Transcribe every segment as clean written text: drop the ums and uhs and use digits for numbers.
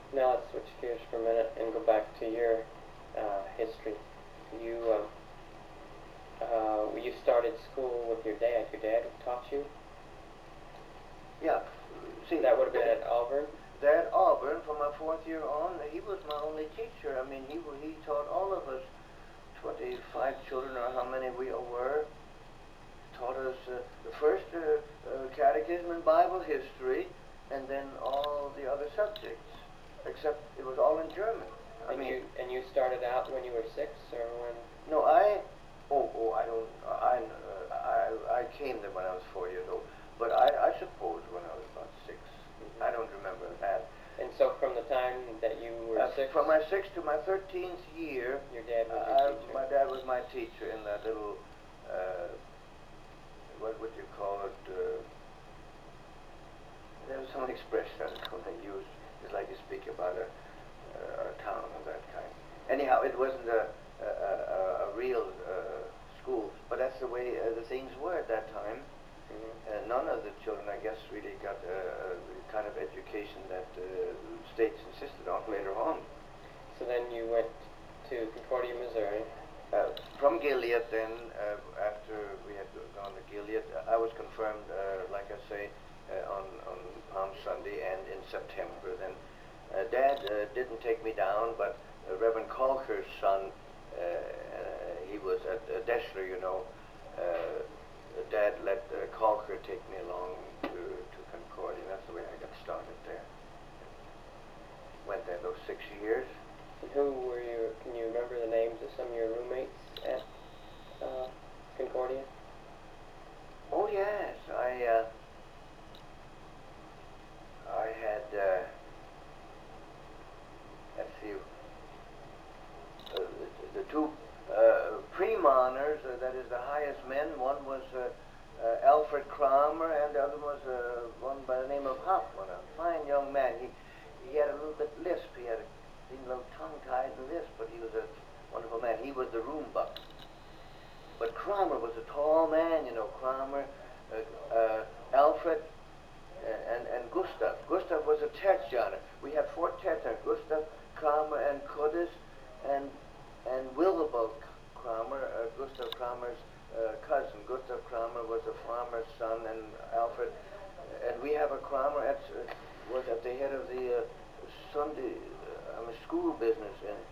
Now let's switch gears for a minute and go back to your history. You you started school with your dad. Your dad taught you. Yeah. See, That would have been at Auburn. At Auburn, from my fourth year on, he was my only teacher. I mean, he taught all of us, 25 children or how many we were, taught us the first catechism and Bible history, and then all the other subjects, except it was all in German. And you started out when you were 6, or when? No, I don't, I came there when I was 4 years old, but I suppose when I was about 6. Mm-hmm. I don't remember that. And so from the time that you were 6? From my 6th to my 13th year, your dad was your teacher? My dad was my teacher in that little, what would you call it? There was some expression I don't know they used, just like you speak about a town of that kind. Anyhow, it wasn't a real school, but that's the way the things were at that time. Mm-hmm. None of the children, I guess, really got the kind of education that states insisted on later on. So then you went to Concordia, Missouri. From Gilead, then, after we had gone to Gilead, I was confirmed, like I say, on Palm Sunday and in September. Then Dad didn't take me down, but Reverend Colker's son, he was at Deschler, you know. Dad let Colker take me along to Concordia. That's the way I got started there. Went there those 6 years. And who were you? Can you remember the names of some of your roommates at Concordia? Oh yes, I had let's see, the two pre-moners, that is the highest men. One was Alfred Kramer, and the other was one by the name of Hoffman, a fine young man. He had a little bit lisp. He had a little tongue-tied and lisp, but he was a wonderful man. He was the room buck. But Kramer was a tall man, you know. Kramer, Alfred, and Gustav. Gustav was a tertianer. We had 4 tertianers: Gustav, Kramer, and Kudis, and Willibald Kramer, Gustav Kramer's cousin. Gustav Kramer was a farmer's son, and Alfred, and we have a Kramer was at the head of the Sunday school business.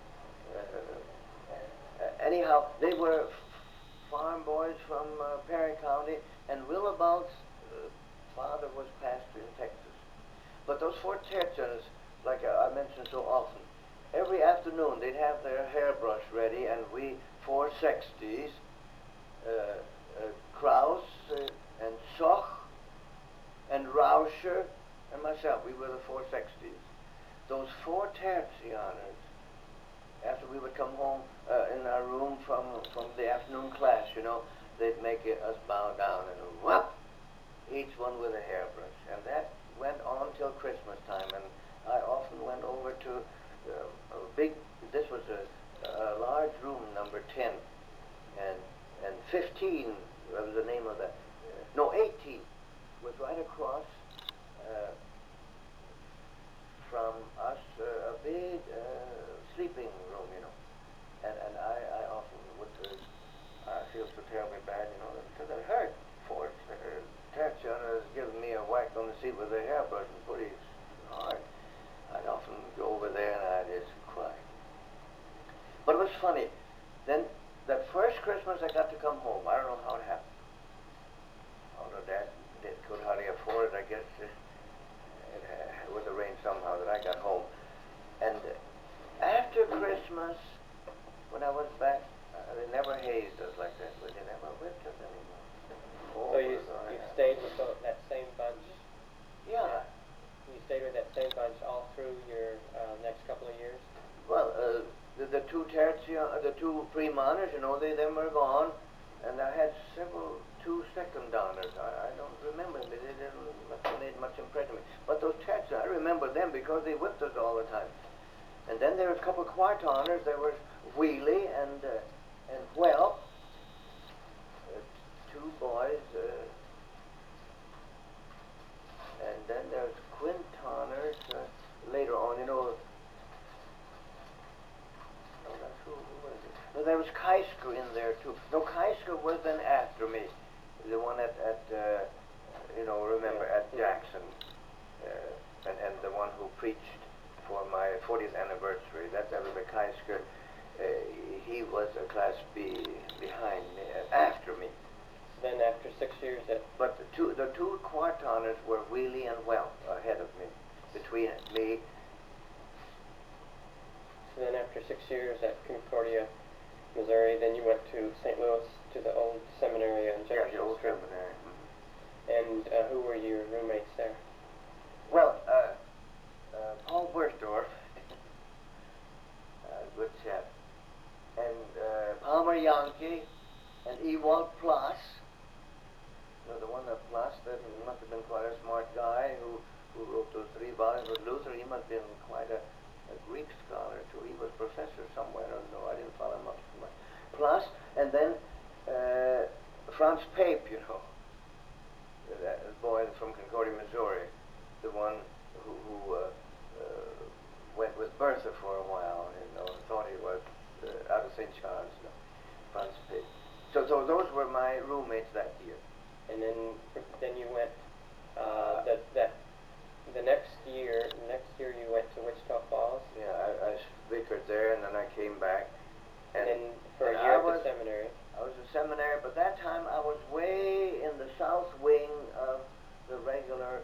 Anyhow, they were farm boys from Perry County, and Willibald's father was pastor in Texas. But those 4 tertianers, like I mentioned so often, every afternoon they'd have their hairbrush ready, and we 4 sexties, Kraus and Soch and Rauscher and myself, we were the 4 sexties. Those 4 tertianers, after we would come home in our room from the afternoon class, you know, they'd make us bow down and whap, each one with a hairbrush. And that went on till Christmas time, and I often went over to this was a large room, number 10, and 15 was the name of that. No, 18 was right across from us, a big sleeping room, you know. And I often would I feel so terribly bad, you know, because I heard for it. Tertiana has given me a whack on the seat with a hairbrush and pretty hard. I'd often go over there and I'd just cry. But it was funny. Then, that first Christmas I got to come home. I don't know how it happened. Although Dad could hardly afford it, I guess it was arranged somehow that I got home. And after Christmas, when I was back, they never hazed us like that, but they never whipped us anymore. So you stayed with that same bunch? Yeah. You stayed with that same bunch all through your next couple of years? Well, the 2 the 2 pre-moners, you know, them were gone, and I had 2 second donors. I don't remember them. They didn't made much impression on me. But those tertianers, I remember them because they whipped us all the time. And then there were a couple of quartoners. There was Wheelie and Whelp, 2 boys, and then there's Quintoners, later on, you know. No, that's who was it? No, there was Keisker in there too. No, Keisker was then after me. The one at you know, remember, at Jackson. And the one who preached for my 40th anniversary. That was the Keisker. He was a class B behind me, after me. Then after 6 years at... But the two quarterners were Wheely and Welch ahead of me, between me. So then after 6 years at Concordia, Missouri, then you went to St. Louis to the old seminary on Jefferson Yeah, the old Street. seminary. And who were your roommates there? Well, Paul Bergdorf, good chap, and Palmer Yankee, and Ewald Plass. You know, the one that Plass, that must have been quite a smart guy who wrote those 3 volumes with Luther. He must have been quite a Greek scholar too. He was professor somewhere, I don't know, I didn't follow him up too much. Plass, and then Franz Pape, you know, that boy from Concordia, Missouri, the one who went with Bertha for a while, you know, and thought he was out of St. Charles, you know, Franz Pape. So those were my roommates that year. And then you went, the next year you went to Wichita Falls? Yeah, I vicared there, and then I came back. And then for a year at the seminary? I was a seminary, but that time I was way in the south wing of the regular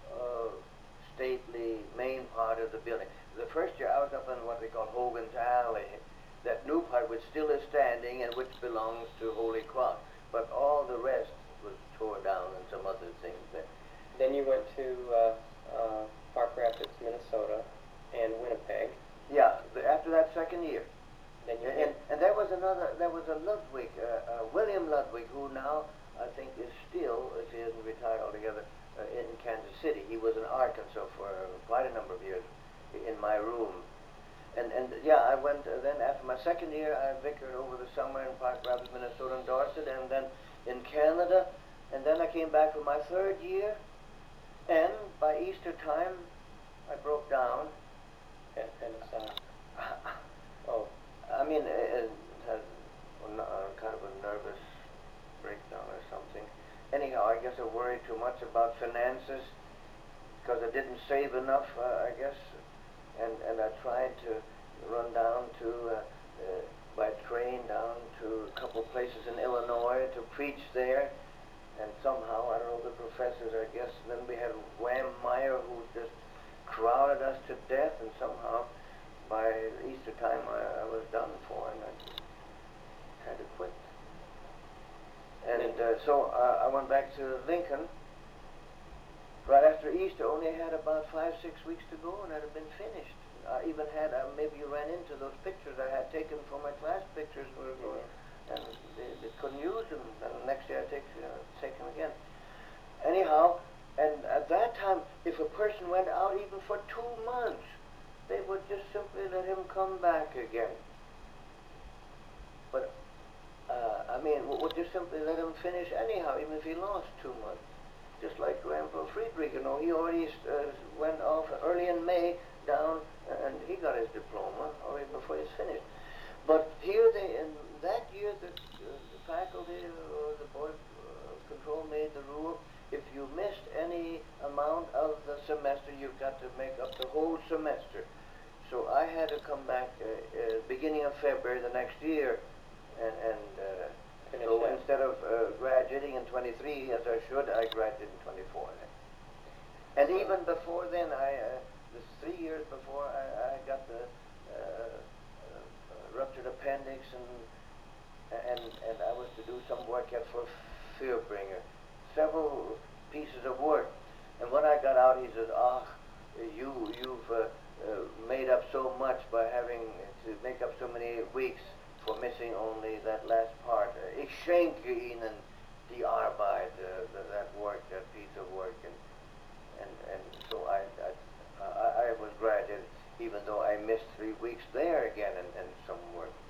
stately main part of the building. The first year I was up in what they call Hogan's Alley, that new part which still is standing and which belongs to Holy Cross, but all the rest was tore down and some other things there. Then you went to Park Rapids, Minnesota, and Winnipeg. Yeah, after that second year. Then you and there was a Ludwig, William Ludwig, who now I think is still, if he hasn't retired altogether, in Kansas City. He was in Arkansas for quite a number of years in my room. And yeah, I went, then after my second year, I vicared over the summer in Park Rapids, Minnesota, and Dorset, and then in Canada, and then I came back for my third year, and by Easter time, I broke down. And oh. I mean, it had kind of a nervous breakdown or something. Anyhow, I guess I worried too much about finances, because I didn't save enough, I guess, and I tried to run down to, by train down to a couple places in Illinois to preach there, and somehow, I don't know, the professors, I guess, then we had Wham Meyer, who just crowded us to death, and somehow, by Easter time, I was done for, and I had to quit. And so I went back to Lincoln right after Easter. Only had about 5-6 weeks to go, and I'd have been finished. I even had, maybe you ran into those pictures I had taken for my class pictures, and they couldn't use them. And the next year I take them again. Anyhow, and at that time, if a person went out even for 2 months, they would just simply let him come back again. But, I mean, would just simply let him finish anyhow, even if he lost 2 months. Just like Grandpa Friedrich, you know, he already went off early in May down, and he got his diploma already before he's finished. But here, in that year, the faculty or the board of control made the rule, if you missed any amount of the semester, you've got to make up the whole semester. So I had to come back beginning of February the next year, and so instead of graduating in 23 as I should, I graduated in 24 then. And even before then, the 3 years before, I got the ruptured appendix, and I was to do some work yet for Fürbringer, several pieces of work. And when I got out, he said, you've made up so much by having to make up so many weeks for missing only that last part. If